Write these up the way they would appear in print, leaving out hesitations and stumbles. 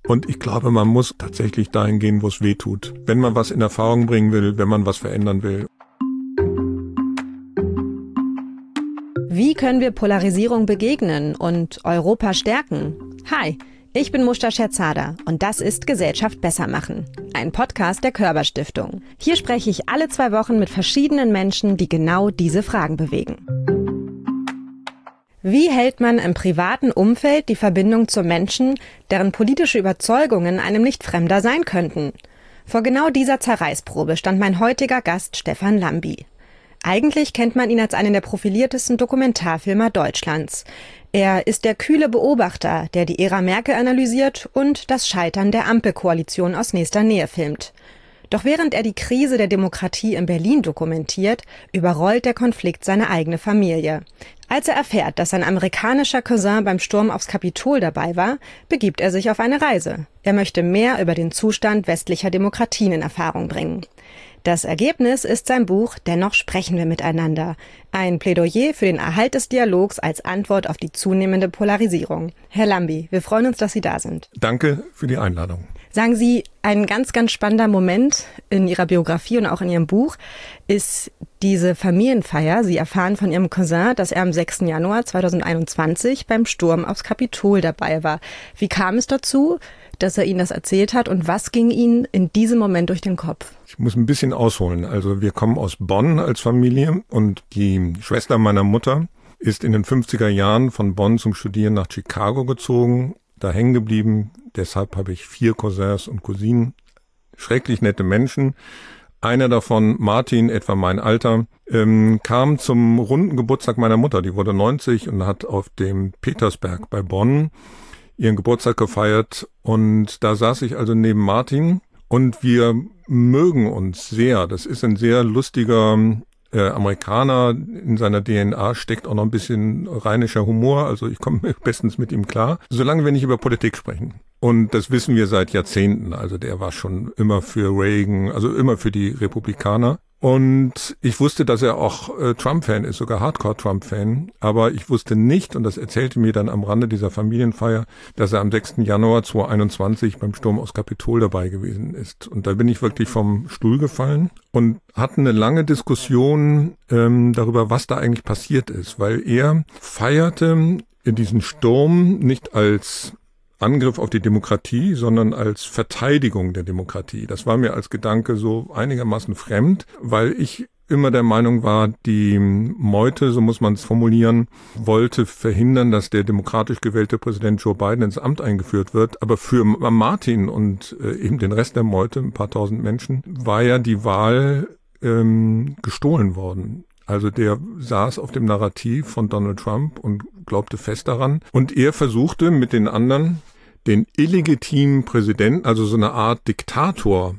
Und ich glaube, man muss tatsächlich dahin gehen, wo es weh tut. Wenn man was in Erfahrung bringen will, wenn man was verändern will. Wie können wir Polarisierung begegnen und Europa stärken? Hi, ich bin Mushta Scherzada und das ist Gesellschaft besser machen, ein Podcast der Körber Stiftung. Hier spreche ich alle 2 Wochen mit verschiedenen Menschen, die genau diese Fragen bewegen. Wie hält man im privaten Umfeld die Verbindung zu Menschen, deren politische Überzeugungen einem nicht fremder sein könnten? Vor genau dieser Zerreißprobe stand mein heutiger Gast Stefan Lambi. Eigentlich kennt man ihn als einen der profiliertesten Dokumentarfilmer Deutschlands. Er ist der kühle Beobachter, der die Ära Merkel analysiert und das Scheitern der Ampelkoalition aus nächster Nähe filmt. Doch während er die Krise der Demokratie in Berlin dokumentiert, überrollt der Konflikt seine eigene Familie. Als er erfährt, dass sein amerikanischer Cousin beim Sturm aufs Kapitol dabei war, begibt er sich auf eine Reise. Er möchte mehr über den Zustand westlicher Demokratien in Erfahrung bringen. Das Ergebnis ist sein Buch »Dennoch sprechen wir miteinander«. Ein Plädoyer für den Erhalt des Dialogs als Antwort auf die zunehmende Polarisierung. Herr Lambi, wir freuen uns, dass Sie da sind. Danke für die Einladung. Sagen Sie, ein ganz, ganz spannender Moment in Ihrer Biografie und auch in Ihrem Buch ist diese Familienfeier. Sie erfahren von Ihrem Cousin, dass er am 6. Januar 2021 beim Sturm aufs Kapitol dabei war. Wie kam es dazu, dass er Ihnen das erzählt hat und was ging Ihnen in diesem Moment durch den Kopf? Ich muss ein bisschen ausholen. Also wir kommen aus Bonn als Familie und die Schwester meiner Mutter ist in den 50er Jahren von Bonn zum Studieren nach Chicago gezogen, da hängen geblieben. Deshalb habe ich 4 Cousins und Cousinen, schrecklich nette Menschen. Einer davon, Martin, etwa mein Alter, kam zum runden Geburtstag meiner Mutter. Die wurde 90 und hat auf dem Petersberg bei Bonn ihren Geburtstag gefeiert. Und da saß ich also neben Martin und wir mögen uns sehr. Das ist ein sehr lustiger Amerikaner, in seiner DNA steckt auch noch ein bisschen rheinischer Humor, also ich komme bestens mit ihm klar, solange wir nicht über Politik sprechen. Und das wissen wir seit Jahrzehnten, also der war schon immer für Reagan, also immer für die Republikaner. Und ich wusste, dass er auch Trump-Fan ist, sogar Hardcore-Trump-Fan. Aber ich wusste nicht, und das erzählte mir dann am Rande dieser Familienfeier, dass er am 6. Januar 2021 beim Sturm aufs Kapitol dabei gewesen ist. Und da bin ich wirklich vom Stuhl gefallen und hatten eine lange Diskussion darüber, was da eigentlich passiert ist. Weil er feierte diesen Sturm nicht als Angriff auf die Demokratie, sondern als Verteidigung der Demokratie. Das war mir als Gedanke so einigermaßen fremd, weil ich immer der Meinung war, die Meute, so muss man es formulieren, wollte verhindern, dass der demokratisch gewählte Präsident Joe Biden ins Amt eingeführt wird. Aber für Martin und eben den Rest der Meute, ein paar tausend Menschen, war ja die Wahl gestohlen worden. Also der saß auf dem Narrativ von Donald Trump und glaubte fest daran. Und er versuchte mit den anderen den illegitimen Präsidenten, also so eine Art Diktator,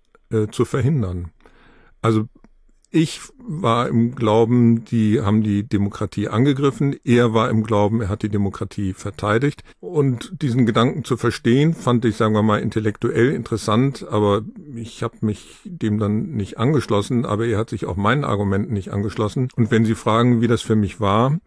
zu verhindern. Also ich war im Glauben, die haben die Demokratie angegriffen. Er war im Glauben, er hat die Demokratie verteidigt. Und diesen Gedanken zu verstehen, fand ich, sagen wir mal, intellektuell interessant. Aber ich habe mich dem dann nicht angeschlossen. Aber er hat sich auch meinen Argumenten nicht angeschlossen. Und wenn Sie fragen, wie das für mich war,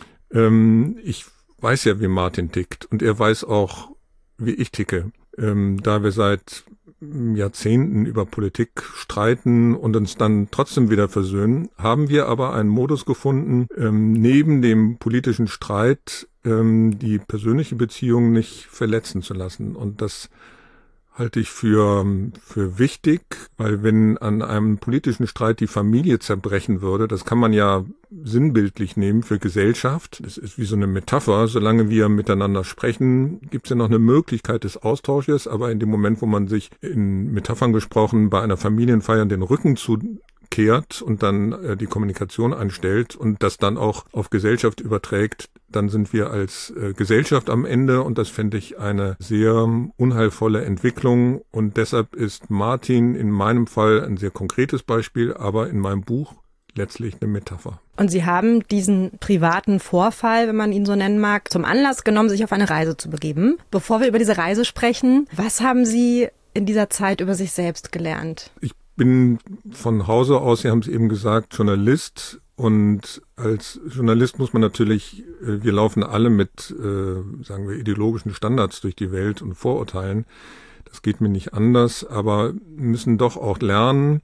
ich weiß ja, wie Martin tickt. Und er weiß auch, wie ich ticke. Da wir seit Jahrzehnten über Politik streiten und uns dann trotzdem wieder versöhnen, haben wir aber einen Modus gefunden, neben dem politischen Streit die persönliche Beziehung nicht verletzen zu lassen. Und das halte ich für wichtig, weil wenn an einem politischen Streit die Familie zerbrechen würde, das kann man ja sinnbildlich nehmen für Gesellschaft. Das ist wie so eine Metapher. Solange wir miteinander sprechen, gibt es ja noch eine Möglichkeit des Austausches, aber in dem Moment, wo man sich in Metaphern gesprochen bei einer Familienfeier den Rücken zukehrt und dann die Kommunikation einstellt und das dann auch auf Gesellschaft überträgt, dann sind wir als Gesellschaft am Ende und das fände ich eine sehr unheilvolle Entwicklung und deshalb ist Martin in meinem Fall ein sehr konkretes Beispiel, aber in meinem Buch letztlich eine Metapher. Und Sie haben diesen privaten Vorfall, wenn man ihn so nennen mag, zum Anlass genommen, sich auf eine Reise zu begeben. Bevor wir über diese Reise sprechen, was haben Sie in dieser Zeit über sich selbst gelernt? Ich bin von Hause aus, Sie haben es eben gesagt, Journalist Und als Journalist muss man natürlich, wir laufen alle mit, sagen wir, ideologischen Standards durch die Welt und Vorurteilen. Das geht mir nicht anders, aber müssen doch auch lernen,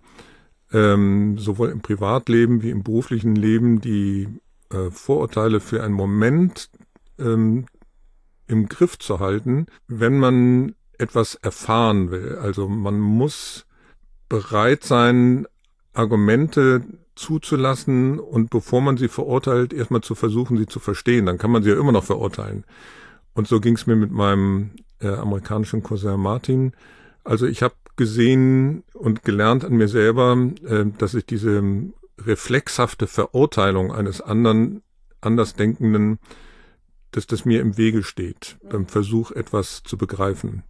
sowohl im Privatleben wie im beruflichen Leben die Vorurteile für einen Moment im Griff zu halten, wenn man etwas erfahren will. Also man muss bereit sein, Argumente zuzulassen und bevor man sie verurteilt, erstmal zu versuchen, sie zu verstehen. Dann kann man sie ja immer noch verurteilen. Und so ging es mir mit meinem amerikanischen Cousin Martin. Also ich habe gesehen und gelernt an mir selber, dass ich diese reflexhafte Verurteilung eines anderen, Andersdenkenden, dass das mir im Wege steht, beim Versuch, etwas zu begreifen.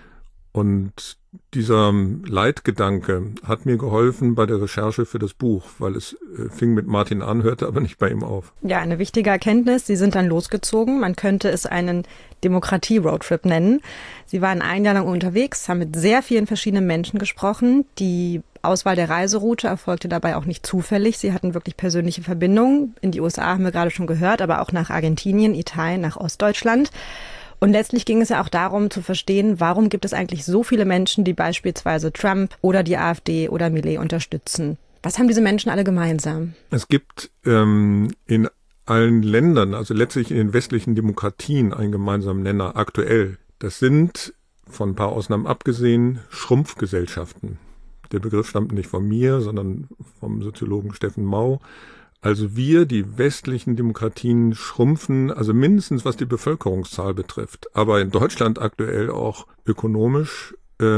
Und dieser Leitgedanke hat mir geholfen bei der Recherche für das Buch, weil es fing mit Martin an, hörte aber nicht bei ihm auf. Ja, eine wichtige Erkenntnis. Sie sind dann losgezogen. Man könnte es einen Demokratie-Roadtrip nennen. Sie waren ein Jahr lang unterwegs, haben mit sehr vielen verschiedenen Menschen gesprochen. Die Auswahl der Reiseroute erfolgte dabei auch nicht zufällig. Sie hatten wirklich persönliche Verbindungen. In die USA haben wir gerade schon gehört, aber auch nach Argentinien, Italien, nach Ostdeutschland. Und letztlich ging es ja auch darum zu verstehen, warum gibt es eigentlich so viele Menschen, die beispielsweise Trump oder die AfD oder Milei unterstützen. Was haben diese Menschen alle gemeinsam? Es gibt in allen Ländern, also letztlich in den westlichen Demokratien, einen gemeinsamen Nenner aktuell. Das sind, von ein paar Ausnahmen abgesehen, Schrumpfgesellschaften. Der Begriff stammt nicht von mir, sondern vom Soziologen Steffen Mau. Also wir, die westlichen Demokratien, schrumpfen, also mindestens was die Bevölkerungszahl betrifft, aber in Deutschland aktuell auch ökonomisch.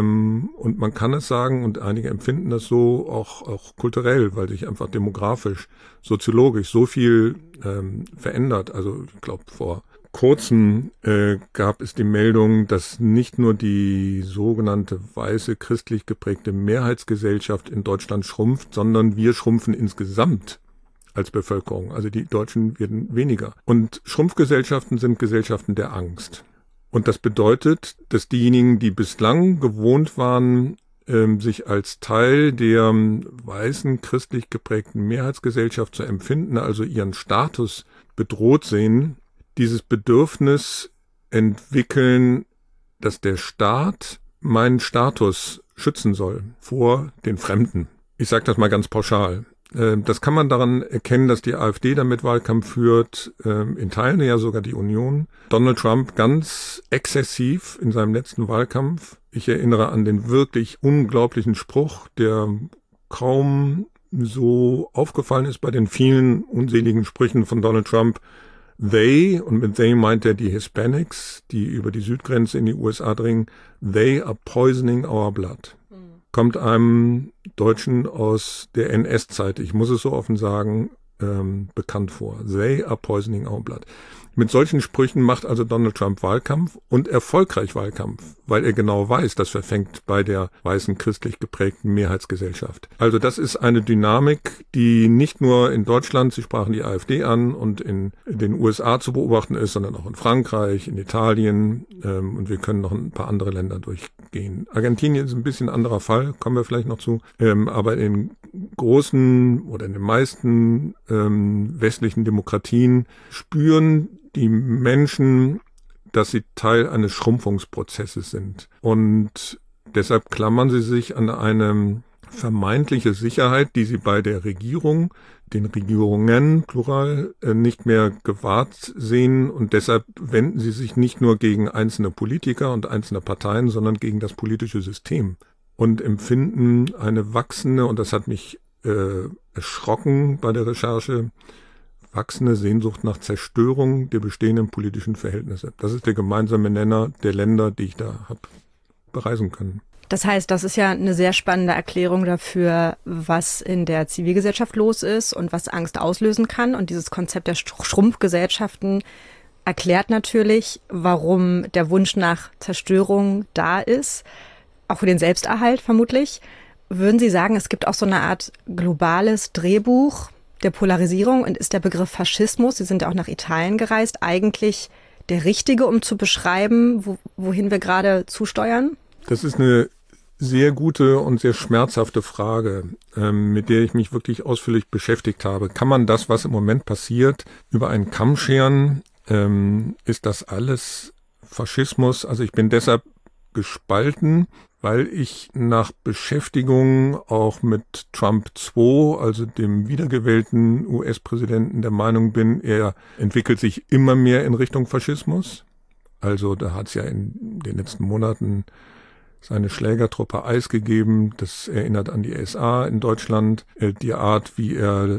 Und man kann es sagen, und einige empfinden das so, auch kulturell, weil sich einfach demografisch, soziologisch so viel verändert. Also ich glaube, vor kurzem gab es die Meldung, dass nicht nur die sogenannte weiße, christlich geprägte Mehrheitsgesellschaft in Deutschland schrumpft, sondern wir schrumpfen insgesamt als Bevölkerung. Also die Deutschen werden weniger. Und Schrumpfgesellschaften sind Gesellschaften der Angst. Und das bedeutet, dass diejenigen, die bislang gewohnt waren, sich als Teil der weißen, christlich geprägten Mehrheitsgesellschaft zu empfinden, also ihren Status bedroht sehen, dieses Bedürfnis entwickeln, dass der Staat meinen Status schützen soll vor den Fremden. Ich sage das mal ganz pauschal. Das kann man daran erkennen, dass die AfD damit Wahlkampf führt, in Teilen ja sogar die Union. Donald Trump ganz exzessiv in seinem letzten Wahlkampf. Ich erinnere an den wirklich unglaublichen Spruch, der kaum so aufgefallen ist bei den vielen unseligen Sprüchen von Donald Trump. They, und mit they meint er die Hispanics, die über die Südgrenze in die USA dringen, they are poisoning our blood. Kommt einem Deutschen aus der NS-Zeit, ich muss es so offen sagen, bekannt vor. They are poisoning our blood. Mit solchen Sprüchen macht also Donald Trump Wahlkampf und erfolgreich Wahlkampf, weil er genau weiß, das verfängt bei der weißen christlich geprägten Mehrheitsgesellschaft. Also das ist eine Dynamik, die nicht nur in Deutschland, Sie sprachen die AfD an, und in den USA zu beobachten ist, sondern auch in Frankreich, in Italien, und wir können noch ein paar andere Länder durchgehen. Argentinien ist ein bisschen anderer Fall, kommen wir vielleicht noch zu, aber in großen oder in den meisten westlichen Demokratien spüren die Menschen, dass sie Teil eines Schrumpfungsprozesses sind. Und deshalb klammern sie sich an eine vermeintliche Sicherheit, die sie bei der Regierung, den Regierungen, Plural, nicht mehr gewahrt sehen. Und deshalb wenden sie sich nicht nur gegen einzelne Politiker und einzelne Parteien, sondern gegen das politische System. Und empfinden eine wachsende, und das hat mich erschrocken bei der Recherche, wachsende Sehnsucht nach Zerstörung der bestehenden politischen Verhältnisse. Das ist der gemeinsame Nenner der Länder, die ich da habe bereisen können. Das heißt, das ist ja eine sehr spannende Erklärung dafür, was in der Zivilgesellschaft los ist und was Angst auslösen kann. Und dieses Konzept der Schrumpfgesellschaften erklärt natürlich, warum der Wunsch nach Zerstörung da ist, auch für den Selbsterhalt vermutlich. Würden Sie sagen, es gibt auch so eine Art globales Drehbuch der Polarisierung, und ist der Begriff Faschismus, Sie sind ja auch nach Italien gereist, eigentlich der richtige, um zu beschreiben, wohin wir gerade zusteuern? Das ist eine sehr gute und sehr schmerzhafte Frage, mit der ich mich wirklich ausführlich beschäftigt habe. Kann man das, was im Moment passiert, über einen Kamm scheren? Ist das alles Faschismus? Also ich bin deshalb gespalten, weil ich nach Beschäftigung auch mit Trump II, also dem wiedergewählten US-Präsidenten, der Meinung bin, er entwickelt sich immer mehr in Richtung Faschismus. Also da hat es ja in den letzten Monaten seine Schlägertruppe ICE gegeben. Das erinnert an die SA in Deutschland. Die Art, wie er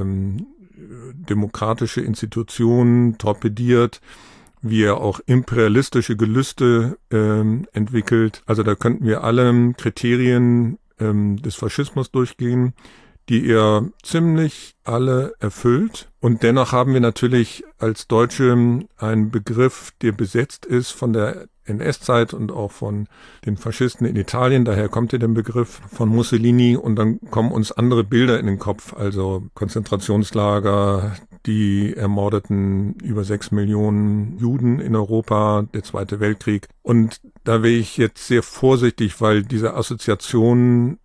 demokratische Institutionen torpediert, wie er auch imperialistische Gelüste entwickelt. Also da könnten wir alle Kriterien des Faschismus durchgehen, die er ziemlich alle erfüllt. Und dennoch haben wir natürlich als Deutsche einen Begriff, der besetzt ist von der NS-Zeit und auch von den Faschisten in Italien. Daher kommt ja der Begriff von Mussolini und dann kommen uns andere Bilder in den Kopf, also Konzentrationslager, die ermordeten über 6 Millionen Juden in Europa, der Zweite Weltkrieg. Und da wäre ich jetzt sehr vorsichtig, weil diese Assoziationen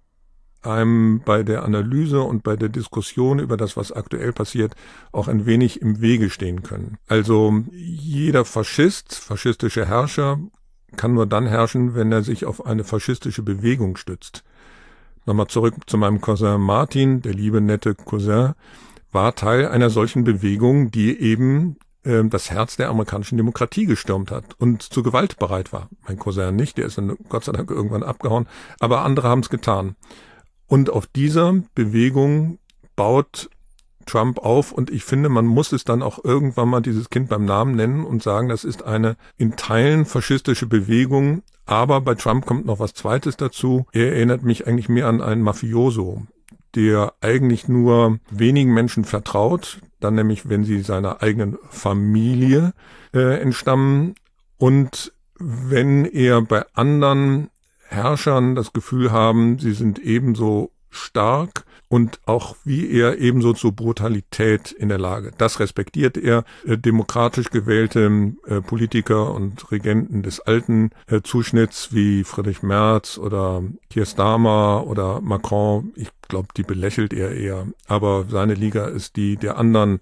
einem bei der Analyse und bei der Diskussion über das, was aktuell passiert, auch ein wenig im Wege stehen können. Also jeder Faschist, faschistische Herrscher, kann nur dann herrschen, wenn er sich auf eine faschistische Bewegung stützt. Nochmal zurück zu meinem Cousin Martin, der liebe, nette Cousin, war Teil einer solchen Bewegung, die eben das Herz der amerikanischen Demokratie gestürmt hat und zu Gewalt bereit war. Mein Cousin nicht, der ist dann Gott sei Dank irgendwann abgehauen, aber andere haben es getan. Und auf dieser Bewegung baut Trump auf und ich finde, man muss es dann auch irgendwann mal dieses Kind beim Namen nennen und sagen, das ist eine in Teilen faschistische Bewegung, aber bei Trump kommt noch was Zweites dazu. Er erinnert mich eigentlich mehr an einen Mafioso, der eigentlich nur wenigen Menschen vertraut, dann nämlich, wenn sie seiner eigenen Familie entstammen und wenn er bei anderen Herrschern das Gefühl haben, sie sind ebenso stark und auch wie er ebenso zur Brutalität in der Lage. Das respektiert er. Demokratisch gewählte Politiker und Regenten des alten Zuschnitts wie Friedrich Merz oder Keir Starmer oder Macron, ich glaube, die belächelt er eher. Aber seine Liga ist die der anderen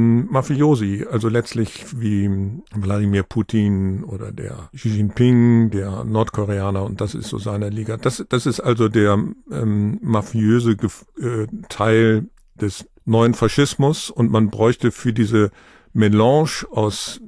Mafiosi, also letztlich wie Wladimir Putin oder der Xi Jinping, der Nordkoreaner, und das ist so seine Liga. Das ist also der mafiöse Teil des neuen Faschismus und man bräuchte für diese Melange aus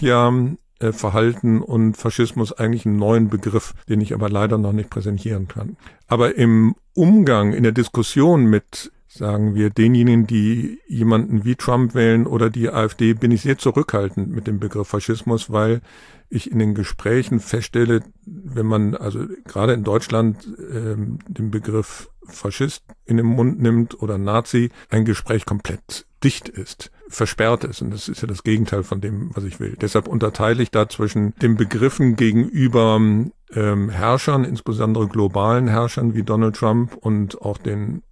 Mafia-Verhalten und Faschismus eigentlich einen neuen Begriff, den ich aber leider noch nicht präsentieren kann. Aber im Umgang, in der Diskussion mit, sagen wir, denjenigen, die jemanden wie Trump wählen oder die AfD, bin ich sehr zurückhaltend mit dem Begriff Faschismus, weil ich in den Gesprächen feststelle, wenn man also gerade in Deutschland den Begriff Faschist in den Mund nimmt oder Nazi, ein Gespräch komplett dicht ist, versperrt ist. Und das ist ja das Gegenteil von dem, was ich will. Deshalb unterteile ich da zwischen den Begriffen gegenüber Herrschern, insbesondere globalen Herrschern wie Donald Trump und auch den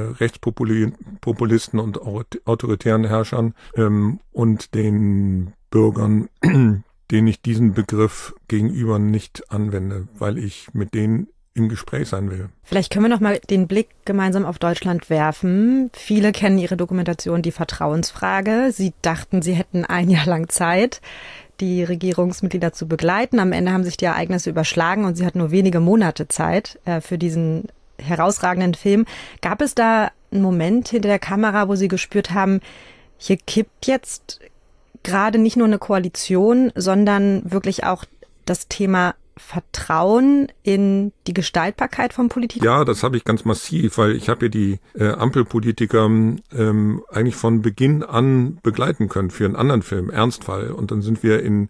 Rechtspopulisten und autoritären Herrschern und den Bürgern, denen ich diesen Begriff gegenüber nicht anwende, weil ich mit denen im Gespräch sein will. Vielleicht können wir noch mal den Blick gemeinsam auf Deutschland werfen. Viele kennen Ihre Dokumentation Die Vertrauensfrage. Sie dachten, Sie hätten ein Jahr lang Zeit, die Regierungsmitglieder zu begleiten. Am Ende haben sich die Ereignisse überschlagen und Sie hatten nur wenige Monate Zeit für diesen herausragenden Film. Gab es da einen Moment hinter der Kamera, wo Sie gespürt haben, hier kippt jetzt gerade nicht nur eine Koalition, sondern wirklich auch das Thema Vertrauen in die Gestaltbarkeit von Politik? Ja, das habe ich ganz massiv, weil ich habe ja die Ampelpolitiker eigentlich von Beginn an begleiten können für einen anderen Film, Ernstfall. Und dann sind wir in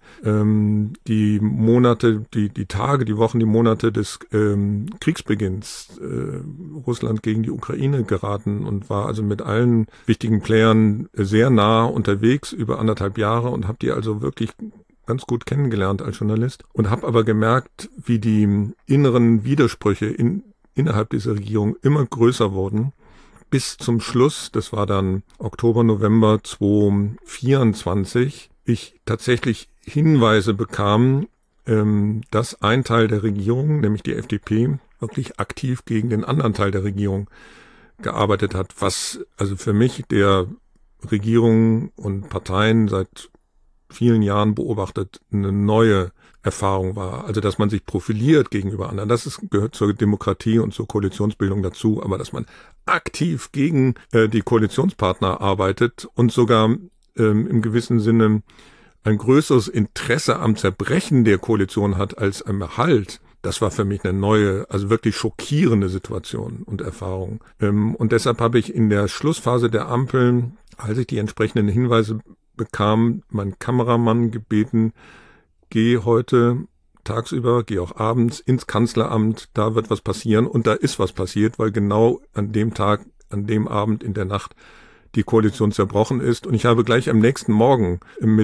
die Monate, die Tage, die Wochen, die Monate des Kriegsbeginns Russland gegen die Ukraine geraten und war also mit allen wichtigen Playern sehr nah unterwegs über 1,5 Jahre und habe die also wirklich ganz gut kennengelernt als Journalist und habe aber gemerkt, wie die inneren Widersprüche innerhalb dieser Regierung immer größer wurden, bis zum Schluss, das war dann Oktober, November 2024, ich tatsächlich Hinweise bekam, dass ein Teil der Regierung, nämlich die FDP, wirklich aktiv gegen den anderen Teil der Regierung gearbeitet hat, was also für mich der Regierung und Parteien seit vielen Jahren beobachtet eine neue Erfahrung war. Also dass man sich profiliert gegenüber anderen, gehört zur Demokratie und zur Koalitionsbildung dazu, aber dass man aktiv gegen die Koalitionspartner arbeitet und sogar im gewissen Sinne ein größeres Interesse am Zerbrechen der Koalition hat als am Erhalt, das war für mich eine neue, also wirklich schockierende Situation und Erfahrung. Und deshalb habe ich in der Schlussphase der Ampel, als ich die entsprechenden Hinweise bekam, meinen Kameramann gebeten, geh heute tagsüber, geh auch abends ins Kanzleramt, da wird was passieren. Und da ist was passiert, weil genau an dem Tag, an dem Abend, in der Nacht die Koalition zerbrochen ist. Und ich habe gleich am nächsten Morgen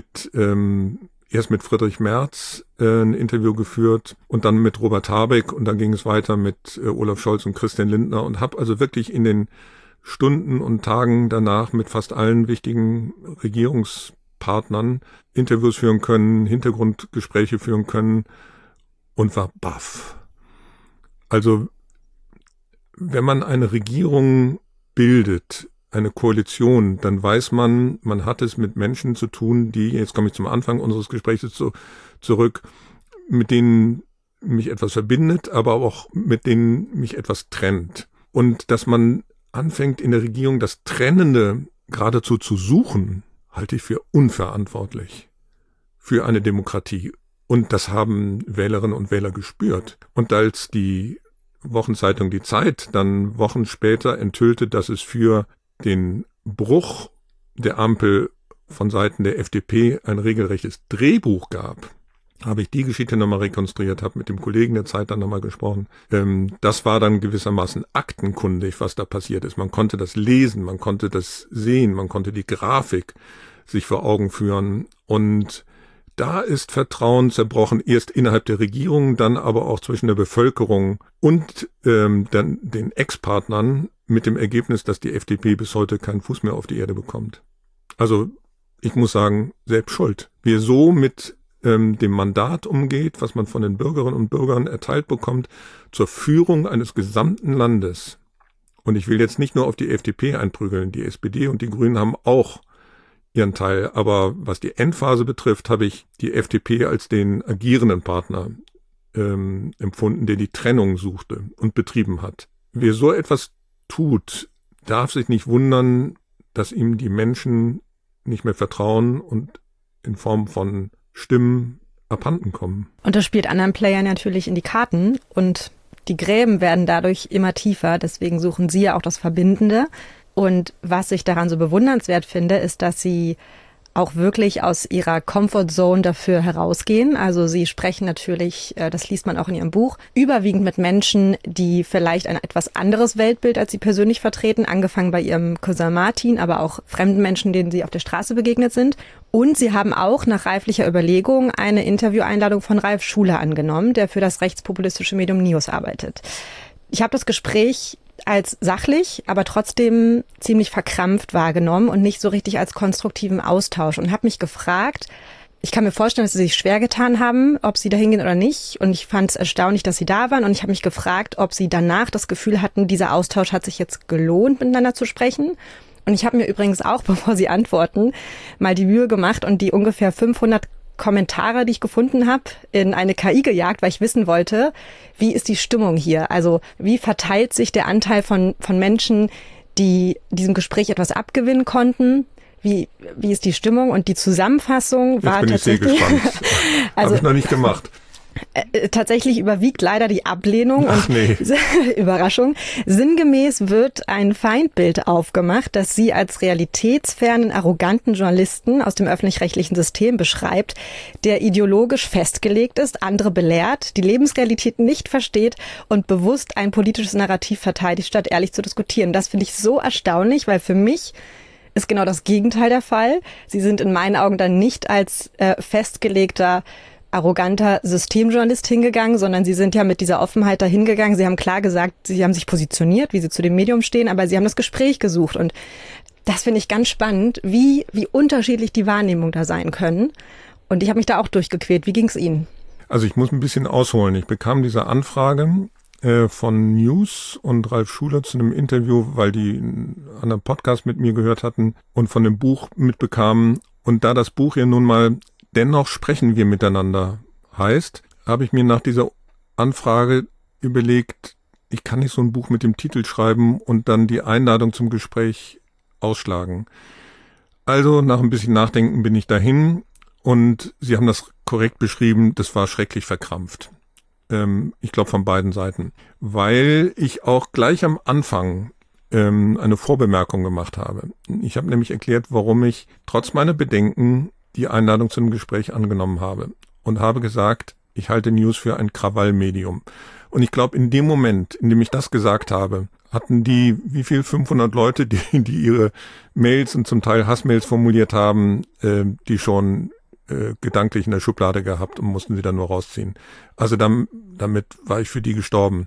erst mit Friedrich Merz ein Interview geführt und dann mit Robert Habeck und dann ging es weiter mit Olaf Scholz und Christian Lindner und habe also wirklich in den Stunden und Tagen danach mit fast allen wichtigen Regierungspartnern Interviews führen können, Hintergrundgespräche führen können und war baff. Also wenn man eine Regierung bildet, eine Koalition, dann weiß man, man hat es mit Menschen zu tun, die, jetzt komme ich zum Anfang unseres Gesprächs zurück, mit denen mich etwas verbindet, aber auch mit denen mich etwas trennt. Und dass man anfängt in der Regierung das Trennende geradezu zu suchen, halte ich für unverantwortlich für eine Demokratie. Und das haben Wählerinnen und Wähler gespürt. Und als die Wochenzeitung Die Zeit dann Wochen später enthüllte, dass es für den Bruch der Ampel von Seiten der FDP ein regelrechtes Drehbuch gab, habe ich die Geschichte nochmal rekonstruiert, habe mit dem Kollegen der Zeit dann nochmal gesprochen. Das war dann gewissermaßen aktenkundig, was da passiert ist. Man konnte das lesen, man konnte das sehen, man konnte die Grafik sich vor Augen führen. Und da ist Vertrauen zerbrochen, erst innerhalb der Regierung, dann aber auch zwischen der Bevölkerung und dann den Ex-Partnern, mit dem Ergebnis, dass die FDP bis heute keinen Fuß mehr auf die Erde bekommt. Also ich muss sagen, selbst schuld. Wer so mit dem Mandat umgeht, was man von den Bürgerinnen und Bürgern erteilt bekommt, zur Führung eines gesamten Landes. Und ich will jetzt nicht nur auf die FDP einprügeln, die SPD und die Grünen haben auch ihren Teil. Aber was die Endphase betrifft, habe ich die FDP als den agierenden Partner empfunden, der die Trennung suchte und betrieben hat. Wer so etwas tut, darf sich nicht wundern, dass ihm die Menschen nicht mehr vertrauen und in Form von Stimmen abhanden kommen. Und das spielt anderen Playern natürlich in die Karten und die Gräben werden dadurch immer tiefer. Deswegen suchen sie ja auch das Verbindende. Und was ich daran so bewundernswert finde, ist, dass sie auch wirklich aus ihrer Comfortzone dafür herausgehen. Also sie sprechen natürlich, das liest man auch in ihrem Buch, überwiegend mit Menschen, die vielleicht ein etwas anderes Weltbild als sie persönlich vertreten, angefangen bei ihrem Cousin Martin, aber auch fremden Menschen, denen sie auf der Straße begegnet sind. Und sie haben auch nach reiflicher Überlegung eine Intervieweinladung von Ralf Schuler angenommen, der für das rechtspopulistische Medium News arbeitet. Ich habe das Gespräch als sachlich, aber trotzdem ziemlich verkrampft wahrgenommen und nicht so richtig als konstruktiven Austausch und habe mich gefragt, ich kann mir vorstellen, dass sie sich schwer getan haben, ob sie da hingehen oder nicht und ich fand es erstaunlich, dass sie da waren und ich habe mich gefragt, ob sie danach das Gefühl hatten, dieser Austausch hat sich jetzt gelohnt, miteinander zu sprechen. Und ich habe mir übrigens auch, bevor sie antworten, mal die Mühe gemacht und die ungefähr 500 Kommentare, die ich gefunden habe, in eine KI gejagt, weil ich wissen wollte, wie ist die Stimmung hier? Also wie verteilt sich der Anteil von Menschen, die diesem Gespräch etwas abgewinnen konnten? Wie ist die Stimmung? Und die Zusammenfassung war tatsächlich... Jetzt bin ich sehr gespannt. Also, habe ich noch nicht gemacht. Tatsächlich überwiegt leider die Ablehnung. Ach nee. Überraschung. Sinngemäß wird ein Feindbild aufgemacht, das sie als realitätsfernen, arroganten Journalisten aus dem öffentlich-rechtlichen System beschreibt, der ideologisch festgelegt ist, andere belehrt, die Lebensrealität nicht versteht und bewusst ein politisches Narrativ verteidigt, statt ehrlich zu diskutieren. Das finde ich so erstaunlich, weil für mich ist genau das Gegenteil der Fall. Sie sind in meinen Augen dann nicht als festgelegter, arroganter Systemjournalist hingegangen, sondern sie sind ja mit dieser Offenheit da hingegangen. Sie haben klar gesagt, sie haben sich positioniert, wie sie zu dem Medium stehen, aber sie haben das Gespräch gesucht. Und das finde ich ganz spannend, wie unterschiedlich die Wahrnehmungen da sein können. Und ich habe mich da auch durchgequält. Wie ging es Ihnen? Also ich muss ein bisschen ausholen. Ich bekam diese Anfrage von News und Ralf Schuler zu einem Interview, weil die einen anderen Podcast mit mir gehört hatten und von dem Buch mitbekamen. Und da das Buch ja nun mal Dennoch sprechen wir miteinander heißt, habe ich mir nach dieser Anfrage überlegt, ich kann nicht so ein Buch mit dem Titel schreiben und dann die Einladung zum Gespräch ausschlagen. Also nach ein bisschen Nachdenken bin ich dahin und Sie haben das korrekt beschrieben, das war schrecklich verkrampft. Ich glaube von beiden Seiten, weil ich auch gleich am Anfang eine Vorbemerkung gemacht habe. Ich habe nämlich erklärt, warum ich trotz meiner Bedenken die Einladung zum Gespräch angenommen habe und habe gesagt, ich halte News für ein Krawallmedium. Und ich glaube, in dem Moment, in dem ich das gesagt habe, hatten die, 500 Leute, die ihre Mails und zum Teil Hassmails formuliert haben, die schon gedanklich in der Schublade gehabt und mussten sie dann nur rausziehen. Also damit war ich für die gestorben,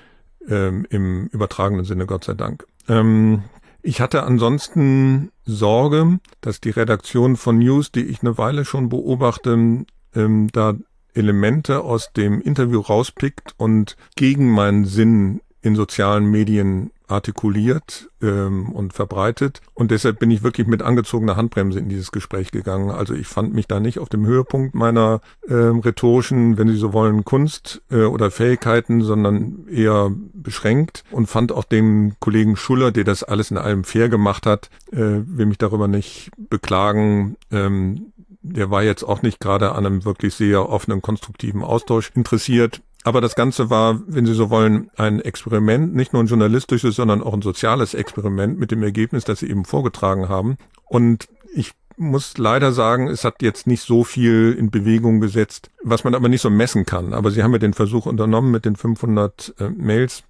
im übertragenen Sinne, Gott sei Dank. Ich hatte ansonsten Sorge, dass die Redaktion von News, die ich eine Weile schon beobachte, da Elemente aus dem Interview rauspickt und gegen meinen Sinn in sozialen Medien artikuliert und verbreitet. Und deshalb bin ich wirklich mit angezogener Handbremse in dieses Gespräch gegangen. Also ich fand mich da nicht auf dem Höhepunkt meiner rhetorischen, wenn Sie so wollen, Kunst oder Fähigkeiten, sondern eher beschränkt und fand auch den Kollegen Schuller, der das alles in allem fair gemacht hat, will mich darüber nicht beklagen. Der war jetzt auch nicht gerade an einem wirklich sehr offenen, konstruktiven Austausch interessiert. Aber das Ganze war, wenn Sie so wollen, ein Experiment, nicht nur ein journalistisches, sondern auch ein soziales Experiment mit dem Ergebnis, das Sie eben vorgetragen haben. Und ich muss leider sagen, es hat jetzt nicht so viel in Bewegung gesetzt, was man aber nicht so messen kann. Aber Sie haben ja den Versuch unternommen mit den 500 Mails.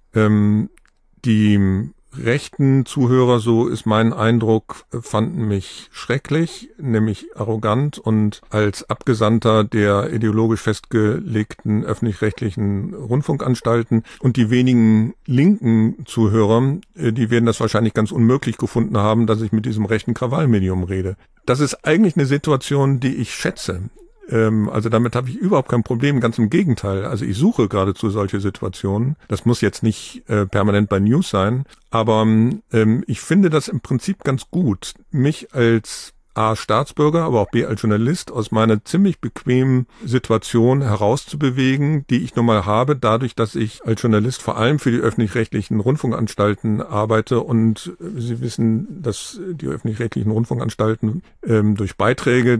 Die rechten Zuhörer, so ist mein Eindruck, fanden mich schrecklich, nämlich arrogant und als Abgesandter der ideologisch festgelegten öffentlich-rechtlichen Rundfunkanstalten. Und die wenigen linken Zuhörer, die werden das wahrscheinlich ganz unmöglich gefunden haben, dass ich mit diesem rechten Krawallmedium rede. Das ist eigentlich eine Situation, die ich schätze. Also damit habe ich überhaupt kein Problem, ganz im Gegenteil. Also ich suche geradezu solche Situationen. Das muss jetzt nicht permanent bei News sein, aber ich finde das im Prinzip ganz gut, mich als A, Staatsbürger, aber auch B, als Journalist aus meiner ziemlich bequemen Situation herauszubewegen, die ich nun mal habe, dadurch, dass ich als Journalist vor allem für die öffentlich-rechtlichen Rundfunkanstalten arbeite und Sie wissen, dass die öffentlich-rechtlichen Rundfunkanstalten durch Beiträge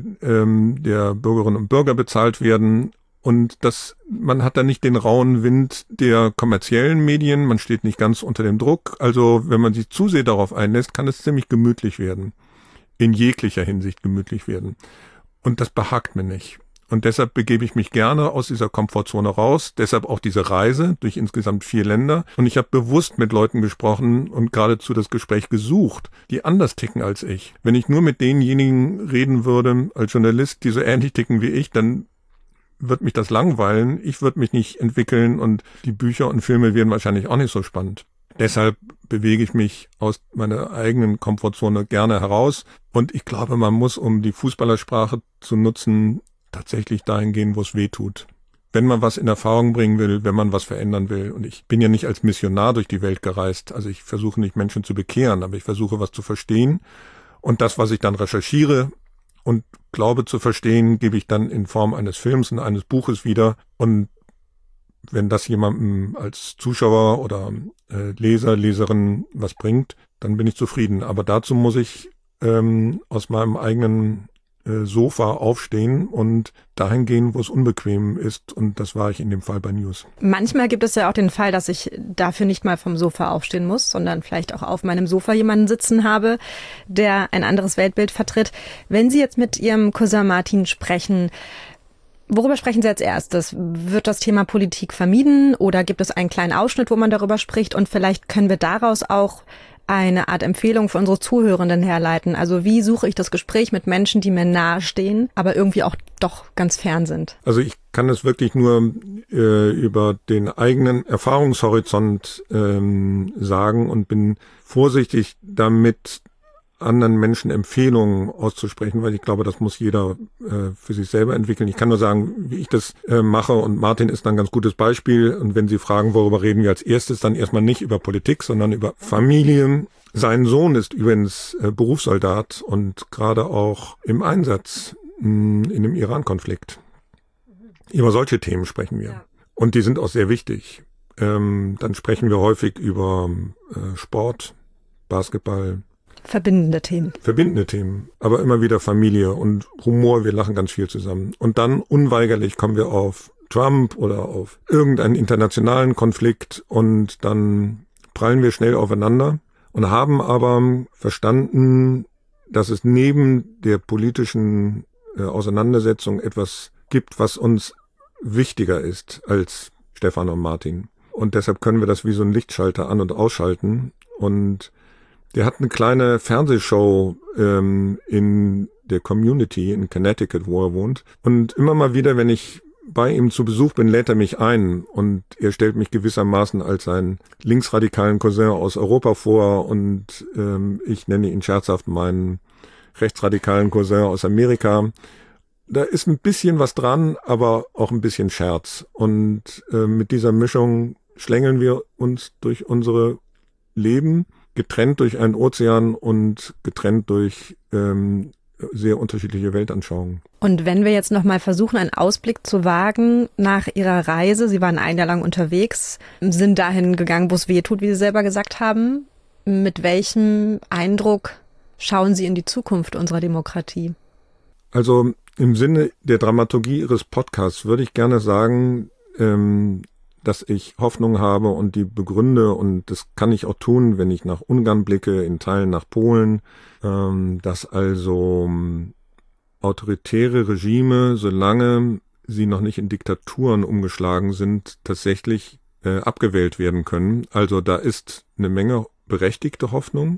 der Bürgerinnen und Bürger bezahlt werden. Und man hat da nicht den rauen Wind der kommerziellen Medien, man steht nicht ganz unter dem Druck. Also wenn man sich zu sehr darauf einlässt, kann es ziemlich gemütlich werden. In jeglicher Hinsicht gemütlich werden. Und das behagt mir nicht. Und deshalb begebe ich mich gerne aus dieser Komfortzone raus. Deshalb auch diese Reise durch insgesamt 4 Länder. Und ich habe bewusst mit Leuten gesprochen und geradezu das Gespräch gesucht, die anders ticken als ich. Wenn ich nur mit denjenigen reden würde als Journalist, die so ähnlich ticken wie ich, dann wird mich das langweilen. Ich würde mich nicht entwickeln und die Bücher und Filme wären wahrscheinlich auch nicht so spannend. Deshalb bewege ich mich aus meiner eigenen Komfortzone gerne heraus. Und ich glaube, man muss, um die Fußballersprache zu nutzen, tatsächlich dahin gehen, wo es weh tut. Wenn man was in Erfahrung bringen will, wenn man was verändern will. Und ich bin ja nicht als Missionar durch die Welt gereist. Also ich versuche nicht, Menschen zu bekehren, aber ich versuche, was zu verstehen. Und das, was ich dann recherchiere und glaube zu verstehen, gebe ich dann in Form eines Films und eines Buches wieder. Und wenn das jemandem als Zuschauer oder Leser, Leserin was bringt, dann bin ich zufrieden. Aber dazu muss ich aus meinem eigenen Sofa aufstehen und dahin gehen, wo es unbequem ist. Und das war ich in dem Fall bei News. Manchmal gibt es ja auch den Fall, dass ich dafür nicht mal vom Sofa aufstehen muss, sondern vielleicht auch auf meinem Sofa jemanden sitzen habe, der ein anderes Weltbild vertritt. Wenn Sie jetzt mit Ihrem Cousin Martin sprechen, worüber sprechen Sie als erstes? Wird das Thema Politik vermieden oder gibt es einen kleinen Ausschnitt, wo man darüber spricht? Und vielleicht können wir daraus auch eine Art Empfehlung für unsere Zuhörenden herleiten. Also wie suche ich das Gespräch mit Menschen, die mir nahestehen, aber irgendwie auch doch ganz fern sind? Also ich kann es wirklich nur über den eigenen Erfahrungshorizont sagen und bin vorsichtig damit, anderen Menschen Empfehlungen auszusprechen, weil ich glaube, das muss jeder für sich selber entwickeln. Ich kann nur sagen, wie ich das mache, und Martin ist ein ganz gutes Beispiel. Und wenn Sie fragen, worüber reden wir als erstes, dann erstmal nicht über Politik, sondern über Familie. Sein Sohn ist übrigens Berufssoldat und gerade auch im Einsatz in dem Iran-Konflikt. Über solche Themen sprechen wir. Ja. Und die sind auch sehr wichtig. Dann sprechen wir häufig über Sport, Basketball. Verbindende Themen. Aber immer wieder Familie und Humor, wir lachen ganz viel zusammen. Und dann unweigerlich kommen wir auf Trump oder auf irgendeinen internationalen Konflikt und dann prallen wir schnell aufeinander und haben aber verstanden, dass es neben der politischen Auseinandersetzung etwas gibt, was uns wichtiger ist als Stefan und Martin. Und deshalb können wir das wie so ein Lichtschalter an- und ausschalten. Und der hat eine kleine Fernsehshow in der Community in Connecticut, wo er wohnt. Und immer mal wieder, wenn ich bei ihm zu Besuch bin, lädt er mich ein. Und er stellt mich gewissermaßen als seinen linksradikalen Cousin aus Europa vor. Und ich nenne ihn scherzhaft meinen rechtsradikalen Cousin aus Amerika. Da ist ein bisschen was dran, aber auch ein bisschen Scherz. Und mit dieser Mischung schlängeln wir uns durch unsere Leben, getrennt durch einen Ozean und getrennt durch sehr unterschiedliche Weltanschauungen. Und wenn wir jetzt nochmal versuchen, einen Ausblick zu wagen nach Ihrer Reise, Sie waren ein Jahr lang unterwegs, sind dahin gegangen, wo es weh tut, wie Sie selber gesagt haben. Mit welchem Eindruck schauen Sie in die Zukunft unserer Demokratie? Also im Sinne der Dramaturgie Ihres Podcasts würde ich gerne sagen, dass ich Hoffnung habe und die begründe, und das kann ich auch tun, wenn ich nach Ungarn blicke, in Teilen nach Polen, dass also autoritäre Regime, solange sie noch nicht in Diktaturen umgeschlagen sind, tatsächlich abgewählt werden können. Also da ist eine Menge berechtigte Hoffnung.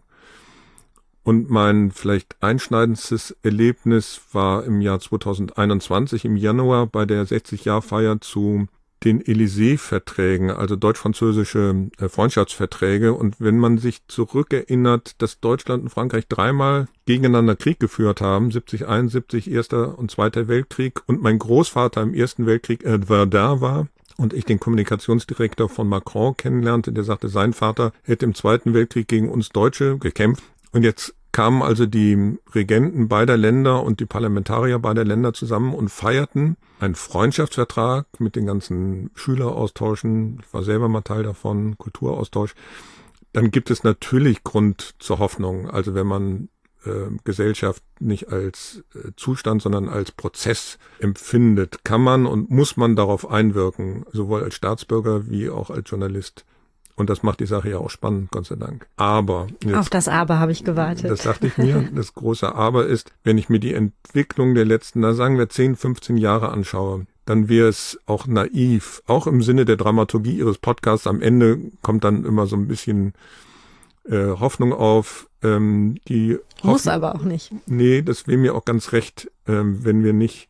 Und mein vielleicht einschneidendstes Erlebnis war im Jahr 2021, im Januar, bei der 60-Jahr-Feier zu den Élysée-Verträgen, also deutsch-französische Freundschaftsverträge. Und wenn man sich zurückerinnert, dass Deutschland und Frankreich dreimal gegeneinander Krieg geführt haben, 70, 71, Erster und Zweiter Weltkrieg, und mein Großvater im Ersten Weltkrieg Verdun war, und ich den Kommunikationsdirektor von Macron kennenlernte, der sagte, sein Vater hätte im Zweiten Weltkrieg gegen uns Deutsche gekämpft. Und jetzt kamen also die Regenten beider Länder und die Parlamentarier beider Länder zusammen und feierten einen Freundschaftsvertrag mit den ganzen Schüleraustauschen. Ich war selber mal Teil davon, Kulturaustausch. Dann gibt es natürlich Grund zur Hoffnung. Also wenn man Gesellschaft nicht als Zustand, sondern als Prozess empfindet, kann man und muss man darauf einwirken, sowohl als Staatsbürger wie auch als Journalist. Und das macht die Sache ja auch spannend, Gott sei Dank. Aber jetzt, auf das Aber habe ich gewartet. Das dachte ich mir. Das große Aber ist, wenn ich mir die Entwicklung der letzten, sagen wir 10, 15 Jahre anschaue, dann wäre es auch naiv, auch im Sinne der Dramaturgie Ihres Podcasts. Am Ende kommt dann immer so ein bisschen Hoffnung auf. Muss aber auch nicht. Nee, das wäre mir auch ganz recht, wenn wir nicht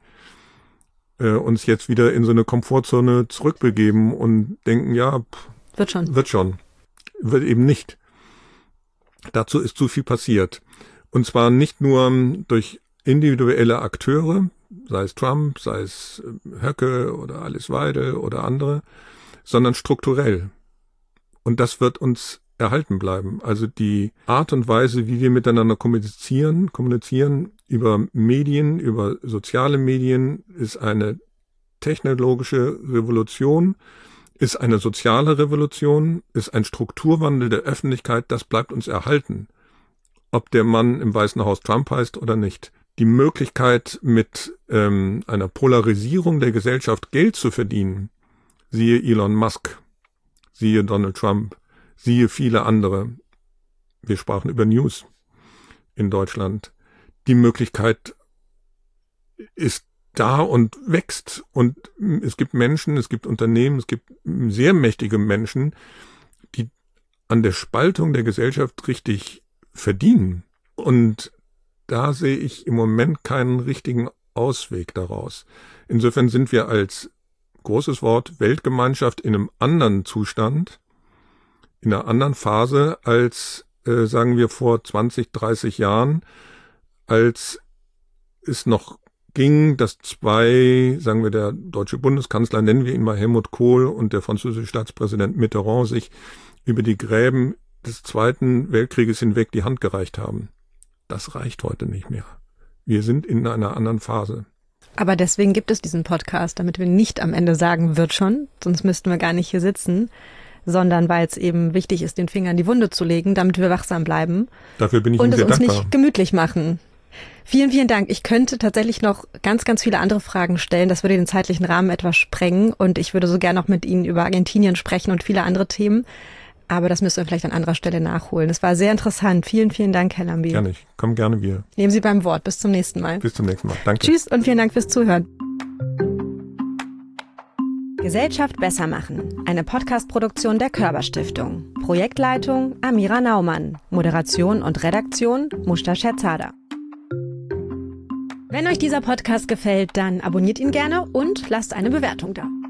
uns jetzt wieder in so eine Komfortzone zurückbegeben und denken, ja, Wird schon. Wird eben nicht. Dazu ist zu viel passiert. Und zwar nicht nur durch individuelle Akteure, sei es Trump, sei es Höcke oder Alice Weidel oder andere, sondern strukturell. Und das wird uns erhalten bleiben. Also die Art und Weise, wie wir miteinander kommunizieren über Medien, über soziale Medien, ist eine technologische Revolution, ist eine soziale Revolution, ist ein Strukturwandel der Öffentlichkeit, das bleibt uns erhalten. Ob der Mann im Weißen Haus Trump heißt oder nicht. Die Möglichkeit, mit einer Polarisierung der Gesellschaft Geld zu verdienen, siehe Elon Musk, siehe Donald Trump, siehe viele andere. Wir sprachen über News in Deutschland. Die Möglichkeit ist da und wächst. Und es gibt Menschen, es gibt Unternehmen, es gibt sehr mächtige Menschen, die an der Spaltung der Gesellschaft richtig verdienen. Und da sehe ich im Moment keinen richtigen Ausweg daraus. Insofern sind wir als großes Wort Weltgemeinschaft in einem anderen Zustand, in einer anderen Phase, als sagen wir vor 20, 30 Jahren, als es noch ging, dass zwei, sagen wir der deutsche Bundeskanzler, nennen wir ihn mal Helmut Kohl, und der französische Staatspräsident Mitterrand sich über die Gräben des Zweiten Weltkrieges hinweg die Hand gereicht haben. Das reicht heute nicht mehr. Wir sind in einer anderen Phase. Aber deswegen gibt es diesen Podcast, damit wir nicht am Ende sagen, wird schon, sonst müssten wir gar nicht hier sitzen, sondern weil es eben wichtig ist, den Finger in die Wunde zu legen, damit wir wachsam bleiben. Dafür bin ich Ihnen sehr dankbar. Und es uns dankbar. nicht gemütlich machen. Vielen, vielen Dank. Ich könnte tatsächlich noch ganz, ganz viele andere Fragen stellen. Das würde den zeitlichen Rahmen etwas sprengen und ich würde so gerne noch mit Ihnen über Argentinien sprechen und viele andere Themen. Aber das müssen wir vielleicht an anderer Stelle nachholen. Es war sehr interessant. Vielen, vielen Dank, Herr Lambi. Gerne, ich komme gerne wieder. Nehmen Sie beim Wort. Bis zum nächsten Mal. Bis zum nächsten Mal. Danke. Tschüss und vielen Dank fürs Zuhören. Gesellschaft besser machen. Eine Podcast-Produktion der Körber-Stiftung. Projektleitung Amira Naumann. Moderation und Redaktion Mushta Scherzada. Wenn euch dieser Podcast gefällt, dann abonniert ihn gerne und lasst eine Bewertung da.